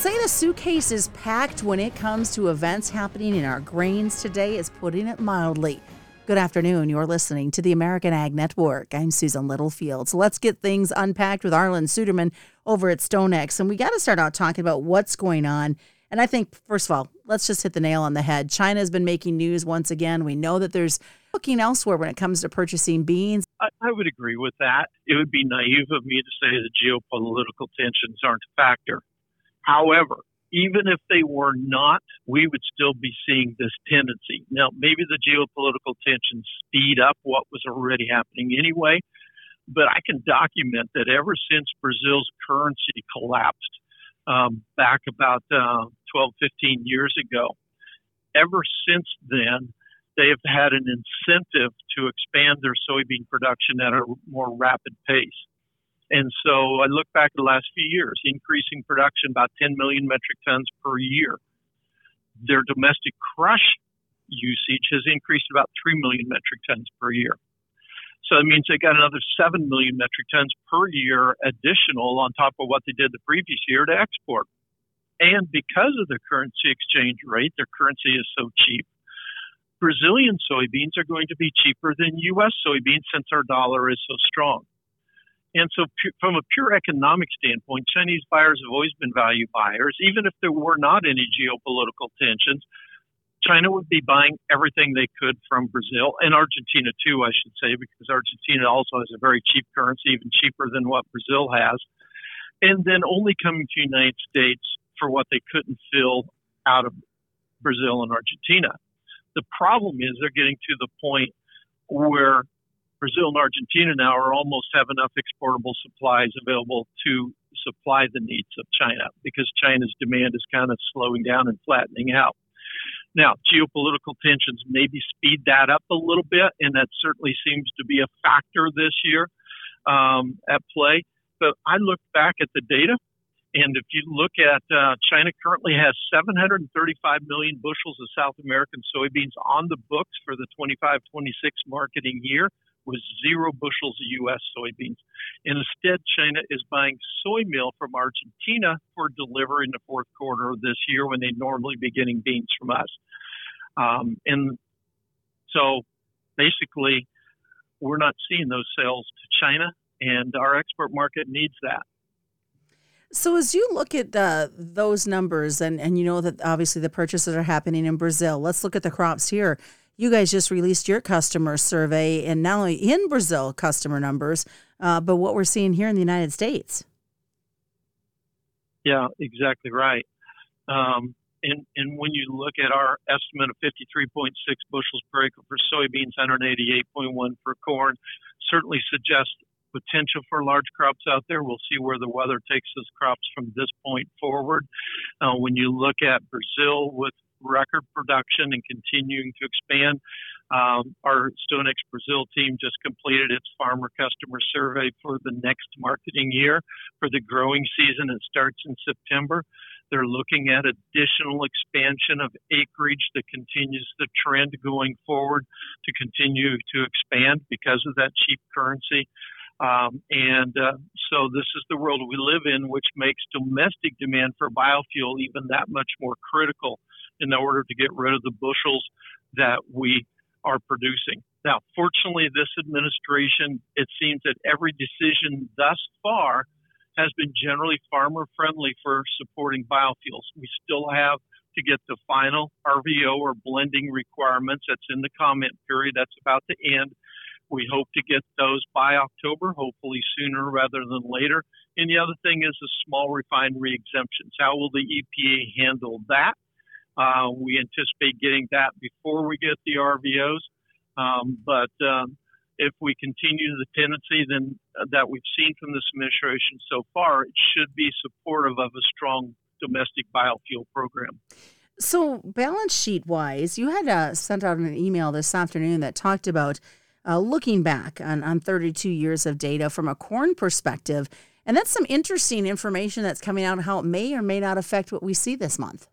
saying a suitcase is packed when it comes to events happening in our grains today is putting it mildly. Good afternoon. You're listening to the American Ag Network. I'm Susan Littlefield. So let's get things unpacked with Arlan Suderman over at StoneX. And we got to start out talking about what's going on. And I think, first of all, let's just hit the nail on the head. China has been making news once again. We know that there's looking elsewhere when it comes to purchasing beans. I would agree with that. It would be naive of me to say that geopolitical tensions aren't a factor. However, even if they were not, we would still be seeing this tendency. Now, maybe the geopolitical tensions speed up what was already happening anyway, but I can document that ever since Brazil's currency collapsed back about 12, 15 years ago, ever since then, they have had an incentive to expand their soybean production at a more rapid pace. And so I look back at the last few years, increasing production about 10 million metric tons per year. Their domestic crush usage has increased about 3 million metric tons per year. So it means they got another 7 million metric tons per year additional on top of what they did the previous year to export. And because of the currency exchange rate, their currency is so cheap, Brazilian soybeans are going to be cheaper than U.S. soybeans since our dollar is so strong. And so from a pure economic standpoint, Chinese buyers have always been value buyers. Even if there were not any geopolitical tensions, China would be buying everything they could from Brazil, and Argentina too, I should say, because Argentina also has a very cheap currency, even cheaper than what Brazil has, and then only coming to the United States for what they couldn't fill out of Brazil and Argentina. The problem is they're getting to the point where Brazil and Argentina now are almost have enough exportable supplies available to supply the needs of China because China's demand is kind of slowing down and flattening out. Now, geopolitical tensions maybe speed that up a little bit, and that certainly seems to be a factor this year at play. But I look back at the data, and if you look at China currently has 735 million bushels of South American soybeans on the books for the 25-26 marketing year, with 0 bushels of U.S. soybeans. And instead, China is buying soy meal from Argentina for delivery in the fourth quarter of this year when they normally be getting beans from us. And so basically, we're not seeing those sales to China, and our export market needs that. So as you look at those numbers, and you know that obviously the purchases are happening in Brazil, let's look at the crops here. You guys just released your customer survey, and not only in Brazil customer numbers, but what we're seeing here in the United States. Yeah, exactly right. And when you look at our estimate of 53.6 bushels per acre for soybeans, 188.1 for corn, certainly suggests potential for large crops out there. We'll see where the weather takes those crops from this point forward. When you look at Brazil with record production and continuing to expand, our StoneX Brazil team just completed its farmer customer survey for the next marketing year for the growing season. It starts in September. They're looking at additional expansion of acreage that continues the trend going forward to continue to expand because of that cheap currency. So this is the world we live in, which makes domestic demand for biofuel even that much more critical in order to get rid of the bushels that we are producing. Now, fortunately, this administration, it seems that every decision thus far has been generally farmer-friendly for supporting biofuels. We still have to get the final RVO or blending requirements. That's in the comment period. That's about to end. We hope to get those by October, hopefully sooner rather than later. And the other thing is the small refinery exemptions. How will the EPA handle that? We anticipate getting that before we get the RVOs. But if we continue the tendency then that we've seen from this administration so far, it should be supportive of a strong domestic biofuel program. So balance sheet wise, you had sent out an email this afternoon that talked about looking back on 32 years of data from a corn perspective. And that's some interesting information that's coming out, how it may or may not affect what we see this month.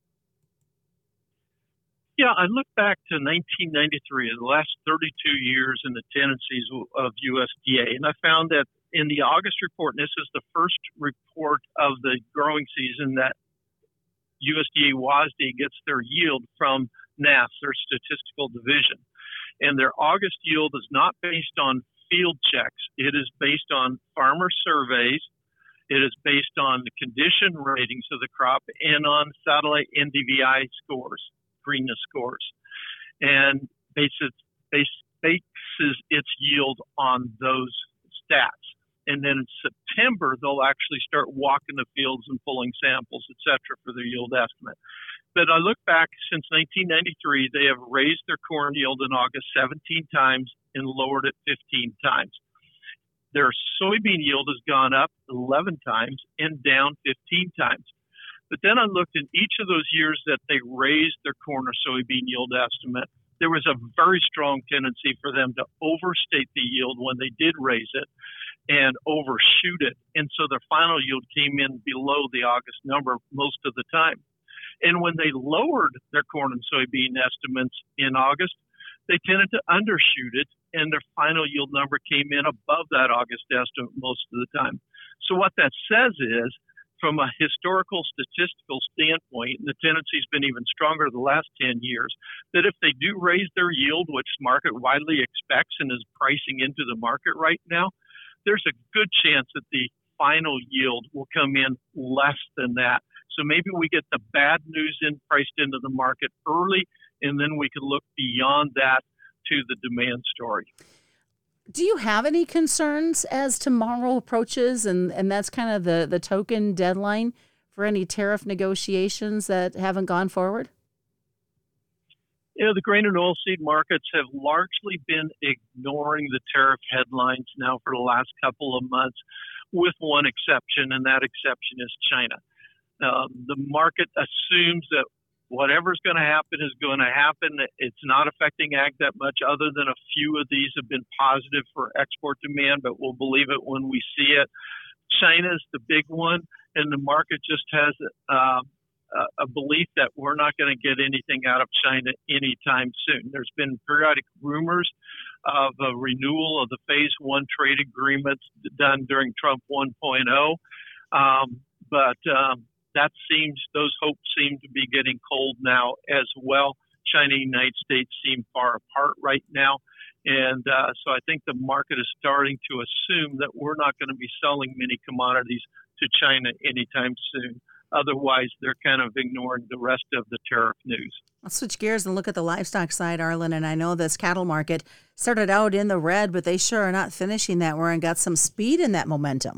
Yeah, I look back to 1993, the last 32 years in the tendencies of USDA, and I found that in the August report, and this is the first report of the growing season that USDA WASDE gets their yield from NASS, their statistical division. And their August yield is not based on field checks. It is based on farmer surveys. It is based on the condition ratings of the crop and on satellite NDVI scores, greenness scores, and bases its yield on those stats. And then in September, they'll actually start walking the fields and pulling samples, et cetera, for their yield estimate. But I look back since 1993, they have raised their corn yield in August 17 times and lowered it 15 times. Their soybean yield has gone up 11 times and down 15 times. But then I looked in each of those years that they raised their corn or soybean yield estimate, there was a very strong tendency for them to overstate the yield when they did raise it and overshoot it. And so their final yield came in below the August number most of the time. And when they lowered their corn and soybean estimates in August, they tended to undershoot it, and their final yield number came in above that August estimate most of the time. So what that says is, from a historical statistical standpoint, and the tendency's been even stronger the last 10 years, that if they do raise their yield, which market widely expects and is pricing into the market right now, there's a good chance that the final yield will come in less than that. So maybe we get the bad news priced into the market early, and then we could look beyond that to the demand story. Do you have any concerns as tomorrow approaches, and that's kind of the token deadline for any tariff negotiations that haven't gone forward? The grain and oilseed markets have largely been ignoring the tariff headlines now for the last couple of months, with one exception, and that exception is China. The market assumes that whatever's going to happen is going to happen. It's not affecting ag that much, other than a few of these have been positive for export demand, but we'll believe it when we see it. China's the big one, and the market just has a belief that we're not going to get anything out of China anytime soon. There's been periodic rumors of a renewal of the Phase 1 trade agreements done during Trump 1.0, but those hopes seem to be getting cold now as well. China and the United States seem far apart right now. And so I think the market is starting to assume that we're not going to be selling many commodities to China anytime soon. Otherwise, they're kind of ignoring the rest of the tariff news. Let's switch gears and look at the livestock side, Arlen. And I know this cattle market started out in the red, but they sure are not finishing that way and got some speed in that momentum.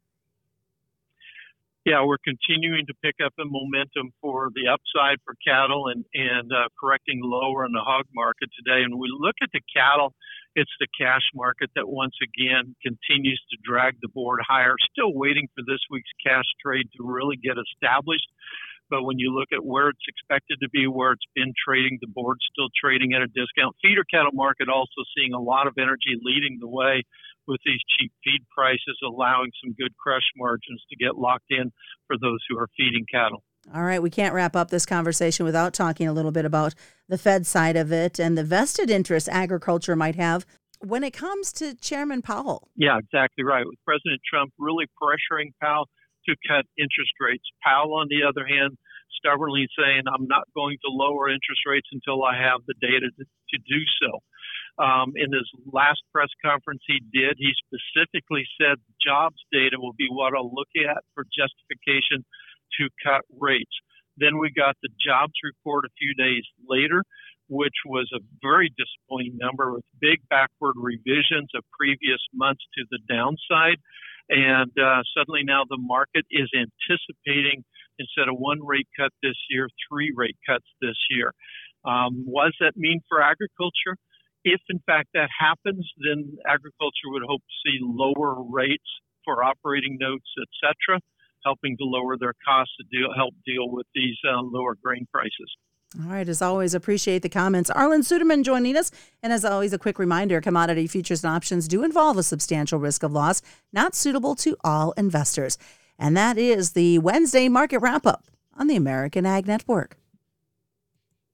Yeah, we're continuing to pick up the momentum for the upside for cattle and correcting lower in the hog market today. And when we look at the cattle, it's the cash market that once again continues to drag the board higher. Still waiting for this week's cash trade to really get established. But when you look at where it's expected to be, where it's been trading, the board's still trading at a discount. Feeder cattle market also seeing a lot of energy leading the way with these cheap feed prices, allowing some good crush margins to get locked in for those who are feeding cattle. All right, we can't wrap up this conversation without talking a little bit about the Fed side of it and the vested interest agriculture might have when it comes to Chairman Powell. Yeah, exactly right. With President Trump really pressuring Powell to cut interest rates. Powell, on the other hand, stubbornly saying, I'm not going to lower interest rates until I have the data to do so. In his last press conference he specifically said jobs data will be what I'll look at for justification to cut rates. Then we got the jobs report a few days later, which was a very disappointing number with big backward revisions of previous months to the downside. And suddenly now the market is anticipating, instead of one rate cut this year, 3 rate cuts this year. What does that mean for agriculture? If, in fact, that happens, then agriculture would hope to see lower rates for operating notes, et cetera, helping to lower their costs to help deal with these lower grain prices. All right. As always, appreciate the comments. Arlen Suderman joining us. And as always, a quick reminder, commodity futures and options do involve a substantial risk of loss, not suitable to all investors. And that is the Wednesday market wrap-up on the American Ag Network.